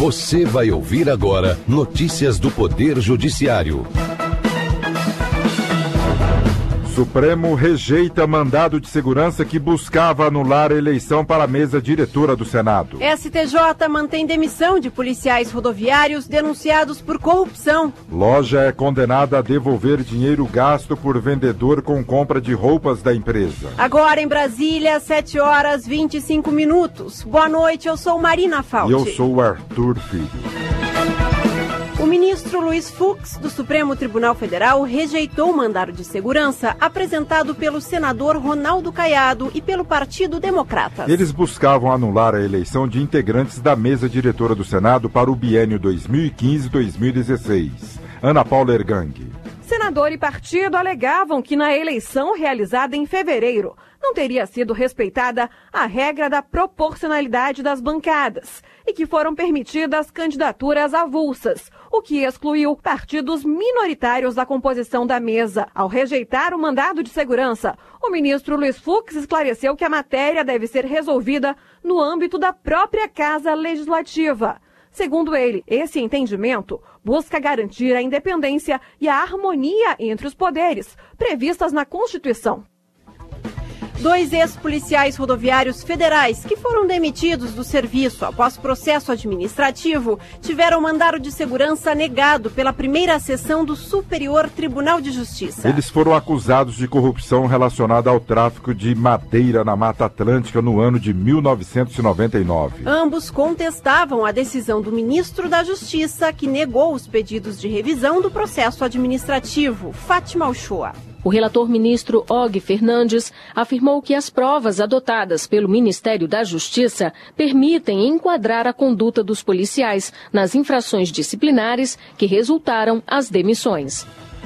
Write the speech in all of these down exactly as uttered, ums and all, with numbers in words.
Você vai ouvir agora notícias do Poder Judiciário. Supremo rejeita mandado de segurança que buscava anular a eleição para a mesa diretora do Senado. S T J mantém demissão de policiais rodoviários denunciados por corrupção. Loja é condenada a devolver dinheiro gasto por vendedor com compra de roupas da empresa. Agora em Brasília, sete horas e vinte e cinco minutos. Boa noite, eu sou Marina Fauci. E eu sou o Arthur Filho. O ministro Luiz Fux, do Supremo Tribunal Federal, rejeitou o mandado de segurança apresentado pelo senador Ronaldo Caiado e pelo Partido Democratas. Eles buscavam anular a eleição de integrantes da mesa diretora do Senado para o biênio dois mil e quinze a dois mil e dezesseis. Ana Paula Ergang. Senador e partido alegavam que na eleição realizada em fevereiro não teria sido respeitada a regra da proporcionalidade das bancadas e que foram permitidas candidaturas avulsas, o que excluiu partidos minoritários da composição da mesa. Ao rejeitar o mandado de segurança, o ministro Luiz Fux esclareceu que a matéria deve ser resolvida no âmbito da própria Casa Legislativa. Segundo ele, esse entendimento busca garantir a independência e a harmonia entre os poderes previstas na Constituição. Dois ex-policiais rodoviários federais que foram demitidos do serviço após processo administrativo tiveram mandado de segurança negado pela primeira sessão do Superior Tribunal de Justiça. Eles foram acusados de corrupção relacionada ao tráfico de madeira na Mata Atlântica no ano de mil novecentos e noventa e nove. Ambos contestavam a decisão do ministro da Justiça, que negou os pedidos de revisão do processo administrativo, Fátima Uchoa. O relator ministro Og Fernandes afirmou que as provas adotadas pelo Ministério da Justiça permitem enquadrar a conduta dos policiais nas infrações disciplinares que resultaram as demissões.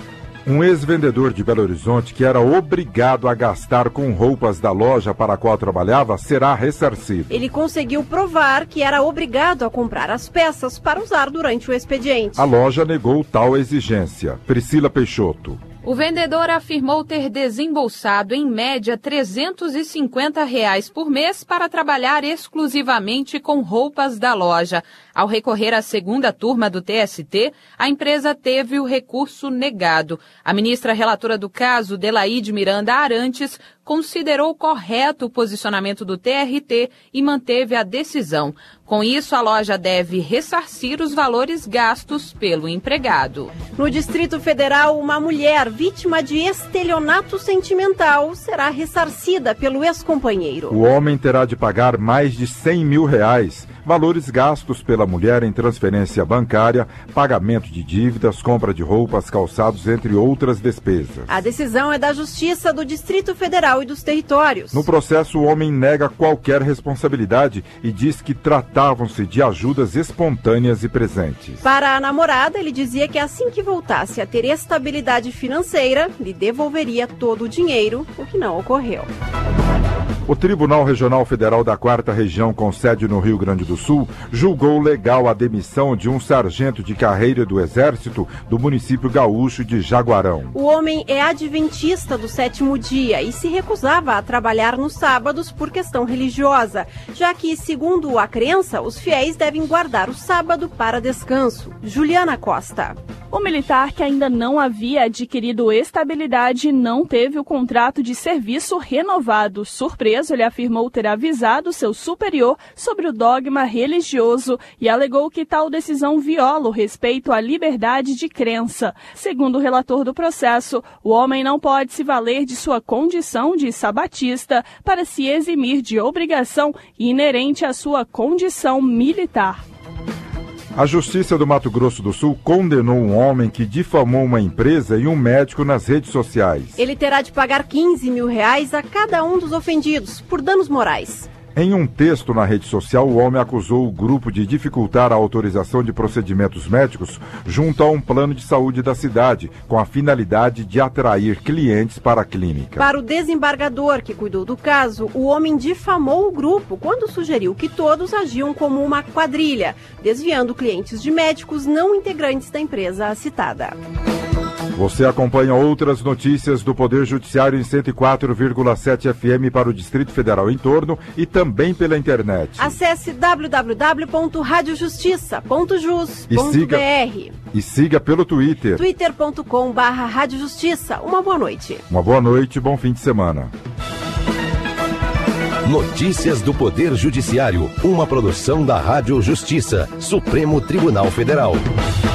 Um ex-vendedor de Belo Horizonte que era obrigado a gastar com roupas da loja para a qual trabalhava será ressarcido. Ele conseguiu provar que era obrigado a comprar as peças para usar durante o expediente. A loja negou tal exigência. Priscila Peixoto. O vendedor afirmou ter desembolsado, em média, trezentos e cinquenta reais por mês para trabalhar exclusivamente com roupas da loja. Ao recorrer à segunda turma do T S T, a empresa teve o recurso negado. A ministra relatora do caso, Delaide Miranda Arantes, considerou correto o posicionamento do T R T e manteve a decisão. Com isso, a loja deve ressarcir os valores gastos pelo empregado. No Distrito Federal, uma mulher vítima de estelionato sentimental será ressarcida pelo ex-companheiro. O homem terá de pagar mais de cem mil reais, valores gastos pela mulher em transferência bancária, pagamento de dívidas, compra de roupas, calçados, entre outras despesas. A decisão é da Justiça do Distrito Federal e dos Territórios. No processo, o homem nega qualquer responsabilidade e diz que tratavam-se de ajudas espontâneas e presentes. Para a namorada, ele dizia que assim que voltasse a ter estabilidade financeira, lhe devolveria todo o dinheiro, o que não ocorreu. O Tribunal Regional Federal da quarta Região, com sede no Rio Grande do Sul, julgou legal a demissão de um sargento de carreira do Exército do município gaúcho de Jaguarão. O homem é adventista do sétimo dia e se recusava a trabalhar nos sábados por questão religiosa, já que, segundo a crença, os fiéis devem guardar o sábado para descanso. Juliana Costa. O militar, que ainda não havia adquirido estabilidade, não teve o contrato de serviço renovado. Surpreso, ele afirmou ter avisado seu superior sobre o dogma religioso e alegou que tal decisão viola o respeito à liberdade de crença. Segundo o relator do processo, o homem não pode se valer de sua condição de sabatista para se eximir de obrigação inerente à sua condição militar. A Justiça do Mato Grosso do Sul condenou um homem que difamou uma empresa e um médico nas redes sociais. Ele terá de pagar quinze mil reais a cada um dos ofendidos por danos morais. Em um texto na rede social, o homem acusou o grupo de dificultar a autorização de procedimentos médicos junto a um plano de saúde da cidade, com a finalidade de atrair clientes para a clínica. Para o desembargador que cuidou do caso, o homem difamou o grupo quando sugeriu que todos agiam como uma quadrilha, desviando clientes de médicos não integrantes da empresa citada. Você acompanha outras notícias do Poder Judiciário em cento e quatro vírgula sete F M para o Distrito Federal em torno e também pela internet. Acesse w w w ponto rádio justiça ponto jus ponto b r e siga pelo Twitter. twitter ponto com barra rádio justiça. Uma boa noite. Uma boa noite e bom fim de semana. Notícias do Poder Judiciário, uma produção da Rádio Justiça, Supremo Tribunal Federal.